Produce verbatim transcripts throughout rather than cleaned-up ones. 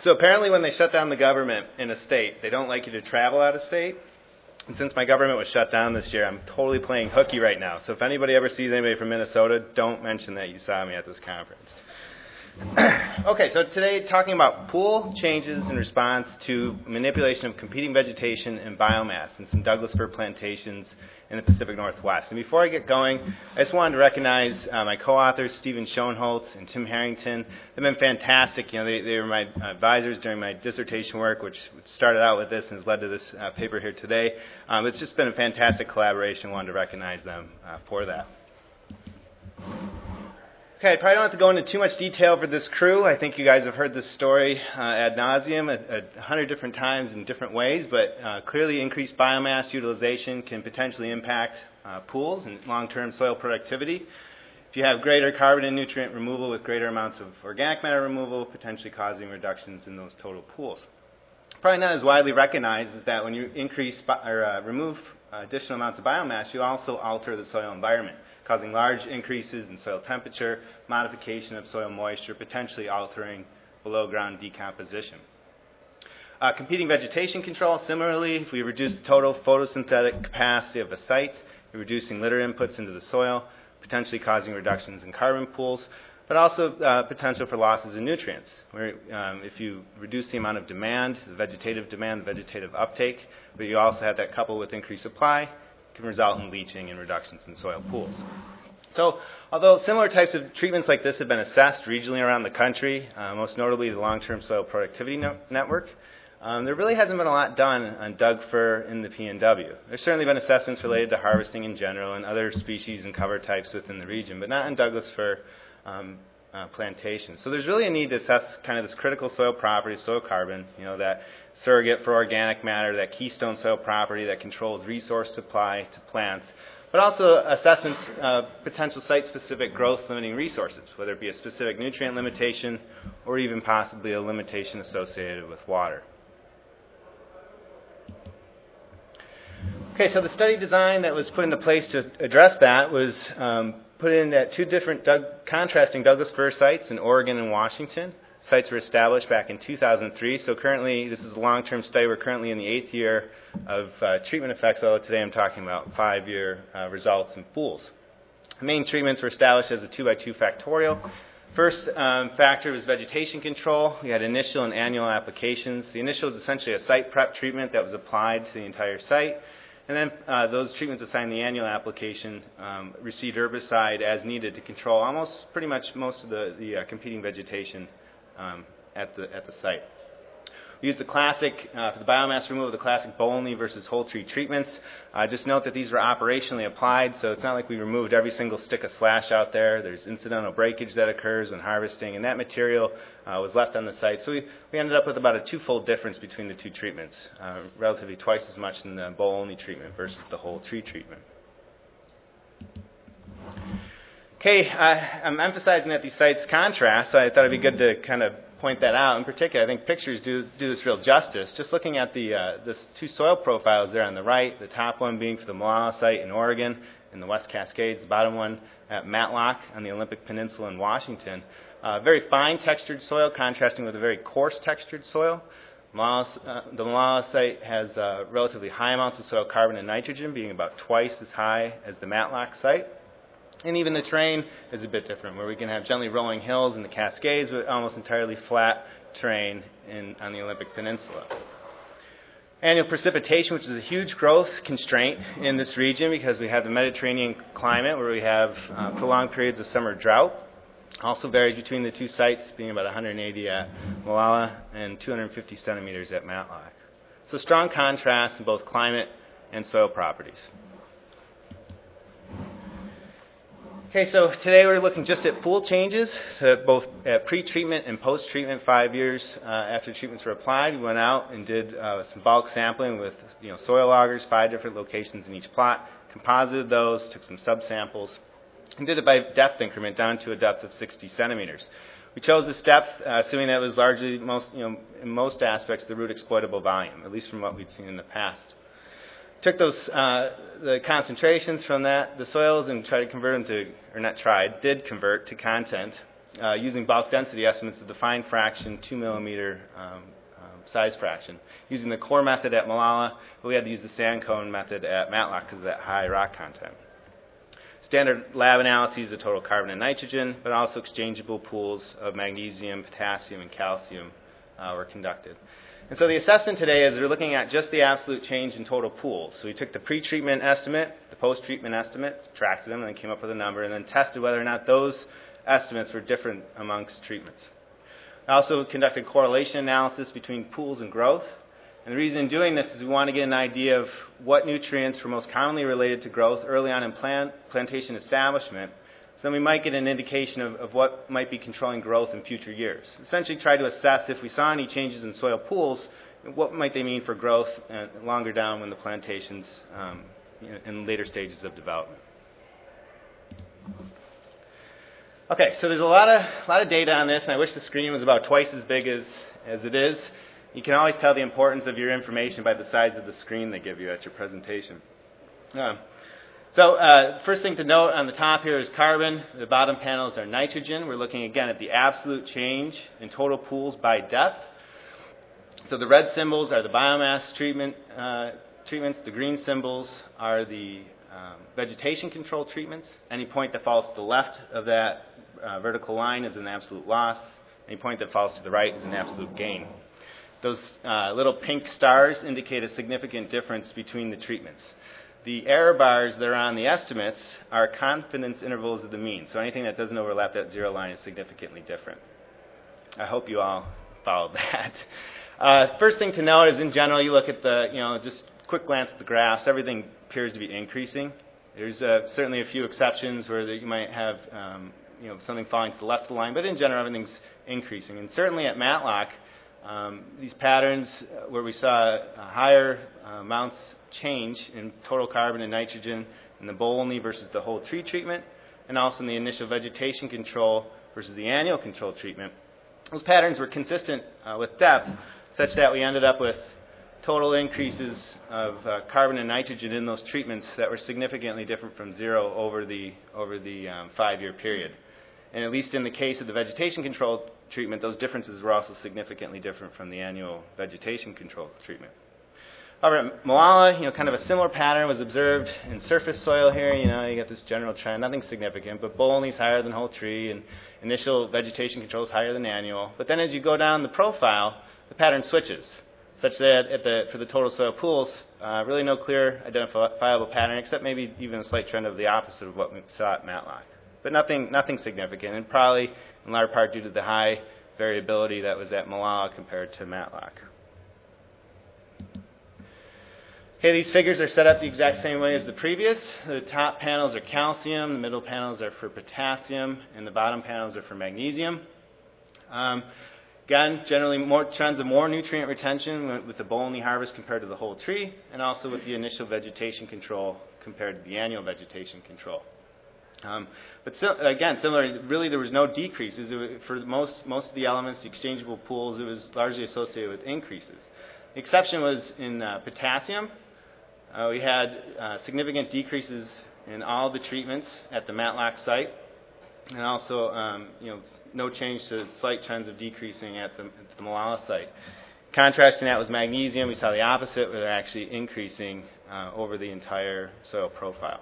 So apparently when they shut down the government in a state, they don't like you to travel out of state. And since my government was shut down this year, I'm totally playing hooky right now. So if anybody ever sees anybody from Minnesota, don't mention that you saw me at this conference. Okay, so today talking about pool changes in response to manipulation of competing vegetation and biomass in some Douglas fir plantations in the Pacific Northwest. And before I get going, I just wanted to recognize uh, my co-authors, Stephen Schoenholtz and Tim Harrington. They've been fantastic. You know, they, they were my advisors during my dissertation work, which started out with this and has led to this uh, paper here today. Um, it's just been a fantastic collaboration. I wanted to recognize them uh, for that. Okay, I probably don't have to go into too much detail for this crew. I think you guys have heard this story uh, ad nauseum a, a hundred different times in different ways, but uh, clearly increased biomass utilization can potentially impact uh, pools and long-term soil productivity. If you have greater carbon and nutrient removal with greater amounts of organic matter removal, potentially causing reductions in those total pools. Probably not as widely recognized is that when you increase bi- or uh, remove uh, additional amounts of biomass, you also alter the soil environment, causing large increases in soil temperature, modification of soil moisture, potentially altering below-ground decomposition. Uh, competing vegetation control, similarly, if we reduce the total photosynthetic capacity of a site, you're reducing litter inputs into the soil, potentially causing reductions in carbon pools, but also uh, potential for losses in nutrients. Where, um, if you reduce the amount of demand, the vegetative demand, the vegetative uptake, but you also have that coupled with increased supply, can result in leaching and reductions in soil pools. So, although similar types of treatments like this have been assessed regionally around the country, uh, most notably the Long-Term Soil Productivity no- Network, um, there really hasn't been a lot done on Doug fir in the P N W. There's certainly been assessments related to harvesting in general and other species and cover types within the region, but not on Douglas fir um, uh, plantations. So there's really a need to assess kind of this critical soil property, soil carbon, you know, that surrogate for organic matter, that keystone soil property that controls resource supply to plants, but also assessments of potential site-specific growth-limiting resources, whether it be a specific nutrient limitation or even possibly a limitation associated with water. Okay, so the study design that was put into place to address that was um, put in at two different Doug, contrasting Douglas fir sites in Oregon and Washington. Sites were established back in two thousand three, so currently, this is a long-term study. We're currently in the eighth year of uh, treatment effects, although today I'm talking about five-year uh, results in pools. The main treatments were established as a two by two factorial. First um, factor was vegetation control. We had initial and annual applications. The initial was essentially a site prep treatment that was applied to the entire site. And then uh, those treatments assigned the annual application um, received herbicide as needed to control almost pretty much most of the, the uh, competing vegetation Um, at the at the site. We used the classic, uh, for the biomass removal, the classic bowl-only versus whole tree treatments. Uh, just note that these were operationally applied, so it's not like we removed every single stick of slash out there. There's incidental breakage that occurs when harvesting, and that material uh, was left on the site. So we, we ended up with about a two-fold difference between the two treatments, uh, relatively twice as much in the bowl-only treatment versus the whole tree treatment. Okay, uh, I'm emphasizing that these sites contrast, so I thought it'd be good to kind of point that out. In particular, I think pictures do do this real justice. Just looking at the uh, this two soil profiles there on the right, the top one being for the Molalla site in Oregon in the West Cascades, the bottom one at Matlock on the Olympic Peninsula in Washington. Uh, very fine textured soil contrasting with a very coarse textured soil. Molalla, uh, the Molalla site has uh, relatively high amounts of soil carbon and nitrogen, being about twice as high as the Matlock site. And even the terrain is a bit different, where we can have gently rolling hills in the Cascades with almost entirely flat terrain in, on the Olympic Peninsula. Annual precipitation, which is a huge growth constraint in this region because we have the Mediterranean climate where we have uh, prolonged periods of summer drought. Also varies between the two sites, being about one hundred eighty at Molalla and two hundred fifty centimeters at Matlock. So strong contrast in both climate and soil properties. Okay, so today we're looking just at pool changes, so both at pre-treatment and post-treatment, five years uh, after treatments were applied. We went out and did uh, some bulk sampling with you know, soil augers, five different locations in each plot, composited those, took some subsamples, and did it by depth increment down to a depth of sixty centimeters. We chose this depth, uh, assuming that it was largely, most, you know, in most aspects, the root exploitable volume, at least from what we'd seen in the past. Took those uh, the concentrations from that the soils and tried to convert them to, or not tried, did convert to content. uh, using bulk density estimates of the fine fraction two millimeter um, um, size fraction. Using the core method at Molalla, but we had to use the sand cone method at Matlock because of that high rock content. Standard lab analyses of total carbon and nitrogen, but also exchangeable pools of magnesium, potassium, and calcium uh, were conducted. And so the assessment today is we're looking at just the absolute change in total pools. So we took the pre-treatment estimate, the post-treatment estimate, subtracted them, and then came up with a number, and then tested whether or not those estimates were different amongst treatments. I also conducted correlation analysis between pools and growth. And the reason in doing this is we want to get an idea of what nutrients were most commonly related to growth early on in plant, plantation establishment. So then we might get an indication of, of what might be controlling growth in future years. Essentially try to assess if we saw any changes in soil pools, what might they mean for growth uh, longer down when the plantation's um, you know, in later stages of development. Okay, so there's a lot of, a lot of data on this, and I wish the screen was about twice as big as, as it is. You can always tell the importance of your information by the size of the screen they give you at your presentation. Um, so uh, first thing to note on the top here is carbon. The bottom panels are nitrogen. We're looking again at the absolute change in total pools by depth. So the red symbols are the biomass treatment uh, treatments. The green symbols are the um, vegetation control treatments. Any point that falls to the left of that uh, vertical line is an absolute loss. Any point that falls to the right is an absolute gain. Those uh, little pink stars indicate a significant difference between the treatments. The error bars that are on the estimates are confidence intervals of the mean. So anything that doesn't overlap that zero line is significantly different. I hope you all followed that. Uh, first thing to note is in general, you look at the, you know, just quick glance at the graphs, everything appears to be increasing. There's uh, certainly a few exceptions where you might have, um, you know, something falling to the left of the line, but in general, everything's increasing. And certainly at Matlock, Um, these patterns uh, where we saw uh, higher uh, amounts change in total carbon and nitrogen in the Bolney versus the whole tree treatment, and also in the initial vegetation control versus the annual control treatment. Those patterns were consistent uh, with depth, such that we ended up with total increases of uh, carbon and nitrogen in those treatments that were significantly different from zero over the, over the um, five-year period. And at least in the case of the vegetation control treatment, those differences were also significantly different from the annual vegetation control treatment. However, at Molalla, you know, kind of a similar pattern was observed in surface soil here. You know, you get this general trend, nothing significant, but Bolney's higher than whole tree, and initial vegetation control is higher than annual. But then as you go down the profile, the pattern switches, such that at the, for the total soil pools, uh, really no clear identifiable pattern, except maybe even a slight trend of the opposite of what we saw at Matlock. But nothing, nothing significant, and probably in large part due to the high variability that was at Molalla compared to Matlock. Okay, these figures are set up the exact same way as the previous. The top panels are calcium, the middle panels are for potassium, and the bottom panels are for magnesium. Um, again, generally more trends of more nutrient retention with the Bolney harvest compared to the whole tree, and also with the initial vegetation control compared to the annual vegetation control. Um, but so, again, similar, really there was no decreases. It was, for most, most of the elements, the exchangeable pools, it was largely associated with increases. The exception was in uh, potassium. Uh, we had uh, significant decreases in all the treatments at the Matlock site, and also um, you know, no change to slight trends of decreasing at the, at the Molalla site. Contrasting that was magnesium. We saw the opposite, where they're actually increasing uh, over the entire soil profile.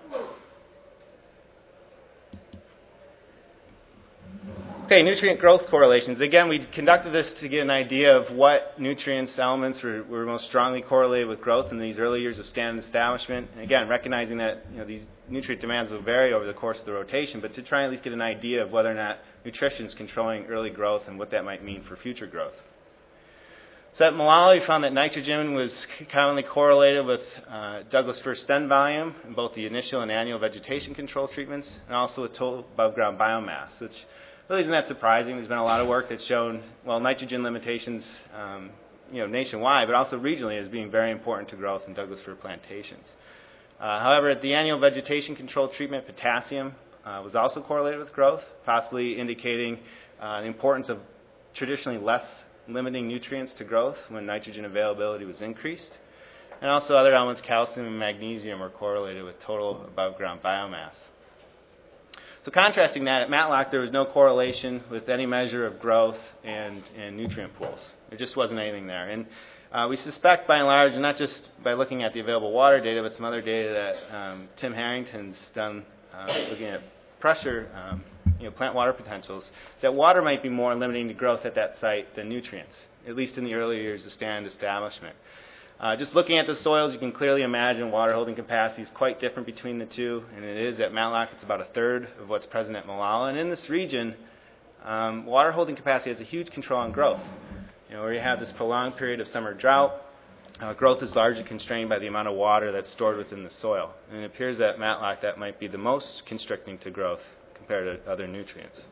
Okay, nutrient growth correlations. Again, we conducted this to get an idea of what nutrients, elements were, were most strongly correlated with growth in these early years of standard establishment. And again, recognizing that you know, these nutrient demands will vary over the course of the rotation, but to try and at least get an idea of whether or not nutrition is controlling early growth and what that might mean for future growth. So at Molalla, we found that nitrogen was commonly correlated with uh, Douglas fir stem volume in both the initial and annual vegetation control treatments, and also with total above ground biomass, which really isn't that surprising. There's been a lot of work that's shown, well, nitrogen limitations, um, you know, nationwide, but also regionally as being very important to growth in Douglas fir plantations. Uh, however, at the annual vegetation control treatment, potassium uh, was also correlated with growth, possibly indicating uh, the importance of traditionally less limiting nutrients to growth when nitrogen availability was increased. And also other elements, calcium and magnesium, were correlated with total above ground biomass. So contrasting that, at Matlock there was no correlation with any measure of growth and, and nutrient pools. There just wasn't anything there. And uh, we suspect by and large, not just by looking at the available water data, but some other data that um, Tim Harrington's done uh, looking at pressure, um, you know, plant water potentials, that water might be more limiting to growth at that site than nutrients, at least in the early years of stand establishment. Uh, just looking at the soils, you can clearly imagine water holding capacity is quite different between the two, and it is at Matlock. It's about a third of what's present at Molalla. And in this region, um, water holding capacity has a huge control on growth. You know, where you have this prolonged period of summer drought, uh, growth is largely constrained by the amount of water that's stored within the soil. And it appears that at Matlock that might be the most constricting to growth compared to other nutrients.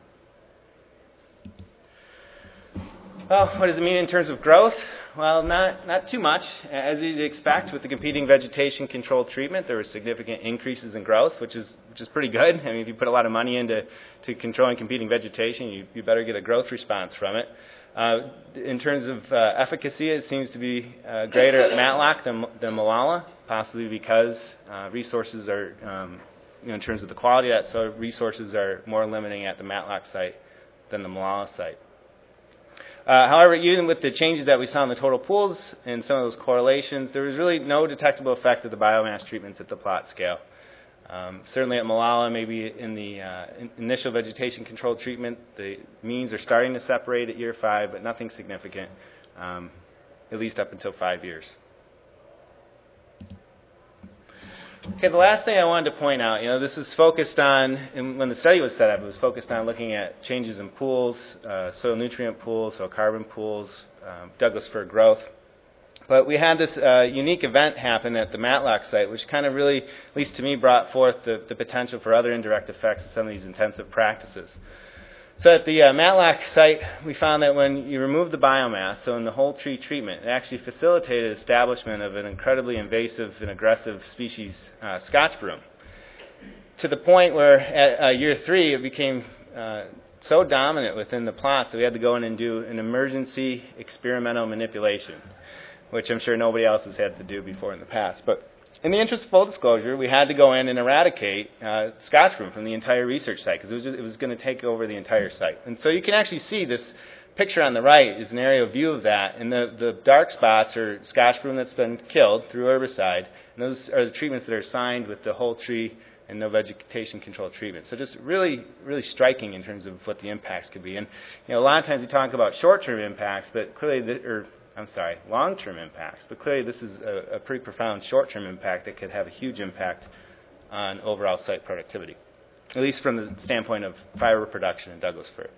Well, what does it mean in terms of growth? Well, not, not too much. As you'd expect, with the competing vegetation control treatment, there were significant increases in growth, which is which is pretty good. I mean, if you put a lot of money into to controlling competing vegetation, you, you better get a growth response from it. Uh, in terms of uh, efficacy, it seems to be uh, greater at Matlock than, than Molalla, possibly because uh, resources are, um, you know, in terms of the quality of that, so resources are more limiting at the Matlock site than the Molalla site. Uh, however, even with the changes that we saw in the total pools and some of those correlations, there was really no detectable effect of the biomass treatments at the plot scale. Um, certainly at Molalla, maybe in the uh, in initial vegetation control treatment, the means are starting to separate at year five, but nothing significant, um, at least up until five years. Okay, the last thing I wanted to point out, you know, this was focused on, and when the study was set up, it was focused on looking at changes in pools, uh, soil nutrient pools, soil carbon pools, um, Douglas fir growth. But we had this uh, unique event happen at the Matlock site, which kind of really, at least to me, brought forth the, the potential for other indirect effects of some of these intensive practices. So at the uh, Matlock site, we found that when you remove the biomass, so in the whole tree treatment, it actually facilitated establishment of an incredibly invasive and aggressive species, uh, Scotch broom, to the point where at uh, year three it became uh, so dominant within the plots that we had to go in and do an emergency experimental manipulation, which I'm sure nobody else has had to do before in the past. But in the interest of full disclosure, we had to go in and eradicate uh, Scotch broom from the entire research site because it was, just, it was going to take over the entire site. And so you can actually see this picture on the right is an aerial view of that. And the, the dark spots are Scotch broom that's been killed through herbicide. And those are the treatments that are signed with the whole tree and no vegetation control treatment. So just really, really striking in terms of what the impacts could be. And you know, a lot of times we talk about short-term impacts, but clearly, the, or I'm sorry, long-term impacts. But clearly this is a, a pretty profound short-term impact that could have a huge impact on overall site productivity, at least from the standpoint of fiber production in Douglas fir.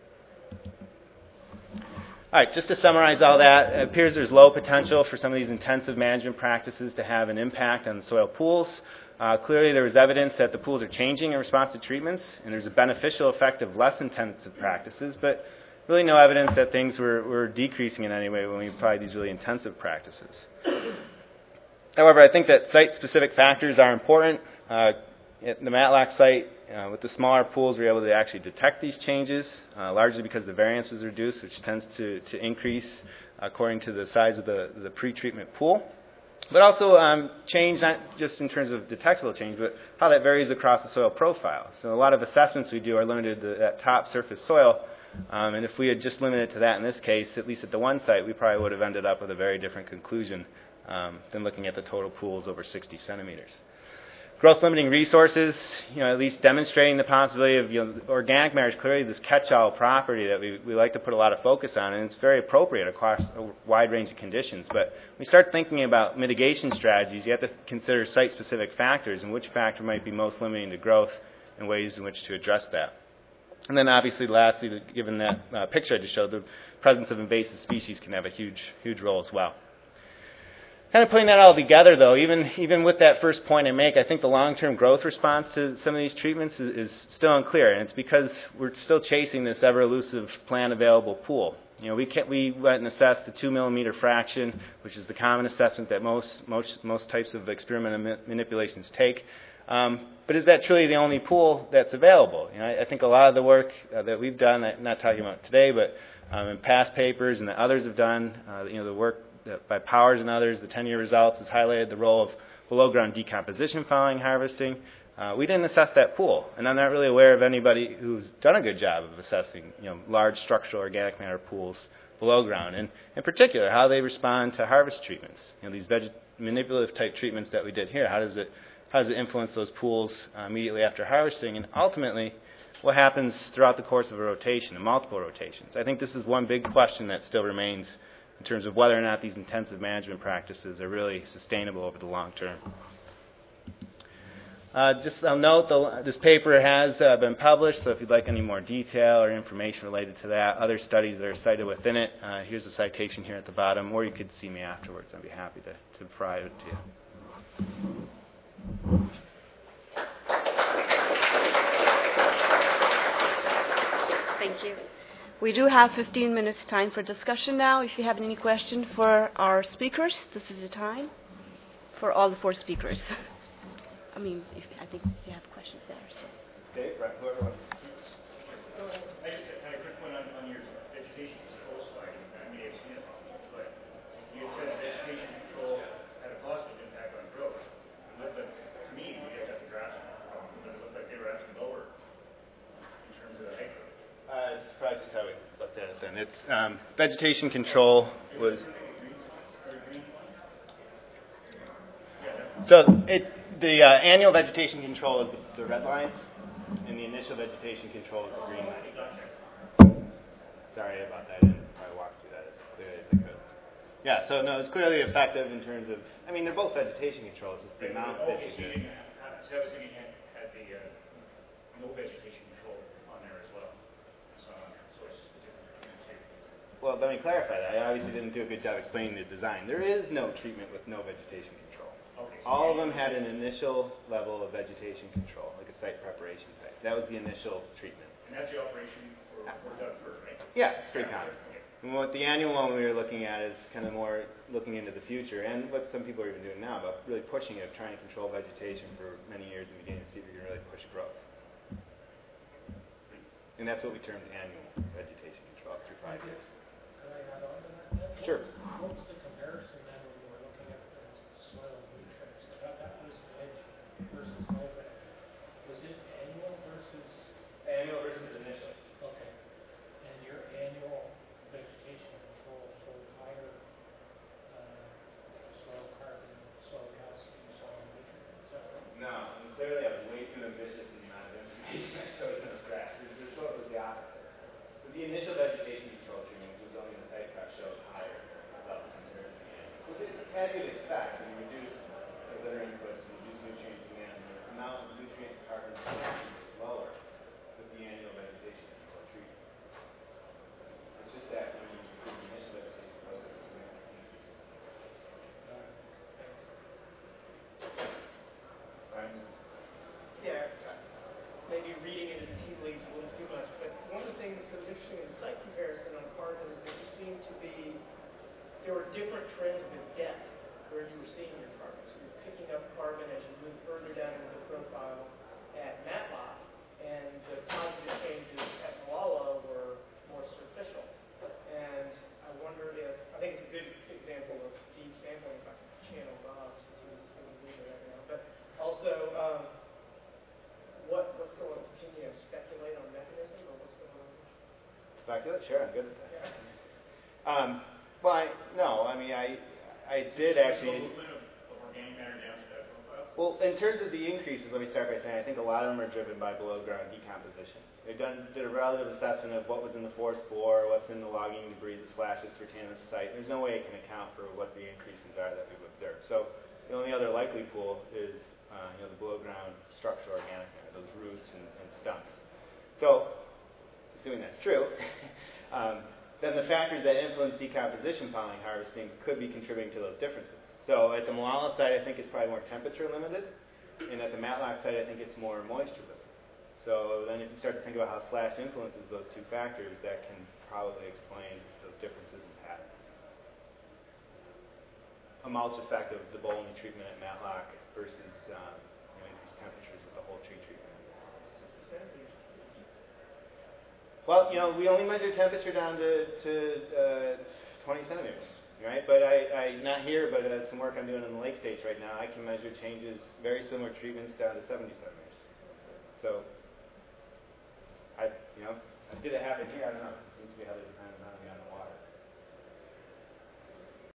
All right, just to summarize all that, it appears there's low potential for some of these intensive management practices to have an impact on the soil pools. Uh, clearly there was evidence that the pools are changing in response to treatments, and there's a beneficial effect of less intensive practices, but really no evidence that things were, were decreasing in any way when we applied these really intensive practices. However, I think that site-specific factors are important. Uh, at the Matlock site, uh, with the smaller pools, we were able to actually detect these changes, uh, largely because the variance was reduced, which tends to, to increase according to the size of the, the pre-treatment pool. But also um, change, not just in terms of detectable change, but how that varies across the soil profile. So a lot of assessments we do are limited to that top surface soil. Um, and if we had just limited to that in this case, at least at the one site, we probably would have ended up with a very different conclusion um, than looking at the total pools over sixty centimeters. Growth limiting resources, you know, at least demonstrating the possibility of, you know, organic matter is clearly this catch-all property that we, we like to put a lot of focus on, and it's very appropriate across a wide range of conditions. But when we start thinking about mitigation strategies, you have to consider site-specific factors and which factor might be most limiting to growth and ways in which to address that. And then obviously, lastly, given that uh, picture I just showed, the presence of invasive species can have a huge, huge role as well. Kind of putting that all together, though, even even with that first point I make, I think the long-term growth response to some of these treatments is, is still unclear, and it's because we're still chasing this ever-elusive plant-available pool. You know, we can't, we went and assessed the two-millimeter fraction, which is the common assessment that most most most types of experimental manipulations take. Um, but is that truly the only pool that's available? You know, I, I think a lot of the work uh, that we've done, I'm not talking about today, but um, in past papers and that others have done, uh, you know, the work that by Powers and others, the ten-year results has highlighted the role of below-ground decomposition following harvesting, Uh, we didn't assess that pool, and I'm not really aware of anybody who's done a good job of assessing, you know, large structural organic matter pools below ground, and in particular, how they respond to harvest treatments. You know, these veg- manipulative type treatments that we did here. How does it how does it influence those pools uh, immediately after harvesting, and ultimately, what happens throughout the course of a rotation, and multiple rotations? I think this is one big question that still remains in terms of whether or not these intensive management practices are really sustainable over the long term. Uh, just I'll note the, this paper has uh, been published, so if you'd like any more detail or information related to that, other studies that are cited within it, uh, here's a citation here at the bottom, or you could see me afterwards. I'd be happy to, to provide it to you. Thank you. We do have fifteen minutes time for discussion now. If you have any question for our speakers, this is the time for all the four speakers. I mean, if, I think you have questions there. So. Okay, right, whoever wants. I just had a quick one on, on your vegetation control slide. I may have seen it, but you had said vegetation control had a positive impact on growth. But to me, when you got the graphs, it looked like they were actually lower in terms of the height growth. Uh, it's probably just how we looked at it then. It's um, vegetation control was. So it, the uh, annual vegetation control is the, the red lines, and the initial vegetation control is the green line. Sorry about that. I didn't probably walk through that as clearly as I could. Yeah, so no, it's clearly effective in terms of, I mean, they're both vegetation controls. It's the amount that Okay, you so you do. didn't have, so I was thinking you had, had the uh, no vegetation control on there as well. So, so it's just a different treatment. Well, let me clarify that. I obviously didn't do a good job explaining the design. There is no treatment with no vegetation control. Okay, so All of them had an initial level of vegetation control, like a site preparation type. That was the initial treatment. And that's the operation for, for Doug Fir, right? Yeah, it's pretty common. And what the annual one we were looking at is kind of more looking into the future, and what some people are even doing now, about really pushing it, trying to control vegetation for many years and beginning to see if we can really push growth. And that's what we termed annual vegetation control up through five years. Can I add on to that then? Sure. What was the comparison then when you were looking at the soil nutrients? That, that was veg versus no veg. Was it annual versus? Annual versus initial. Okay. And your annual vegetation control showed higher uh, soil carbon, soil calcium, soil nutrients. Is that right? No, and clearly I was way too ambitious in the amount of information I showed in those graphs. The result was the opposite. But the initial vegetation control treatment, which was only the site prep, showed higher levels compared to the annual. Which is as you'd expect when you reduce the litter inputs, you reduce nutrient demand, the amount of nutrient carbon is lower with the annual vegetation control treatment. It's just that when you increase the initial vegetation control, there's a significant increase. Right? Yeah, maybe reading into the tea leaves a little too much, but one of the things that was interesting in the site comparison on carbon is that you seem to be, there were different trends with depth where you were seeing your carbon. So you're picking up carbon as you move further down into the profile at Matlock, and the positive changes at Malala were more superficial. And I wonder if, I think it's a good example of deep sampling, if I can channel Bob since he's leaving right now, but also, um, What, what's going on? Can you speculate on mechanism or what's going on? Speculate? Sure, I'm good at that. Yeah. Um, well, I, no, I mean, I, I did actually. Movement of, of organic matter down to that profile? Well, in terms of the increases, let me start by saying I think a lot of them are driven by below ground decomposition. They've done did a relative assessment of what was in the forest floor, what's in the logging debris that splashes for Tana's site. There's no way it can account for what the increases are that we've observed. So the only other likely pool is uh, you know, the below ground structural organic matter, those roots and, and stumps. So, assuming that's true, um, then the factors that influence decomposition following harvesting could be contributing to those differences. So at the Malala site, I think it's probably more temperature limited, and at the Matlock site, I think it's more moisture limited. So then if you start to think about how slash influences those two factors, that can probably explain those differences in pattern. A mulch effect of the Bolony treatment at Matlock versus um, you know, increased temperatures with the whole tree treatment. Well, you know, we only measure temperature down to, to uh, twenty centimeters, right? But I, I not here, but uh, some work I'm doing in the lake states right now, I can measure changes, very similar treatments down to seventy centimeters. So, I, you know, did it happen here? I don't know. It seems to be how they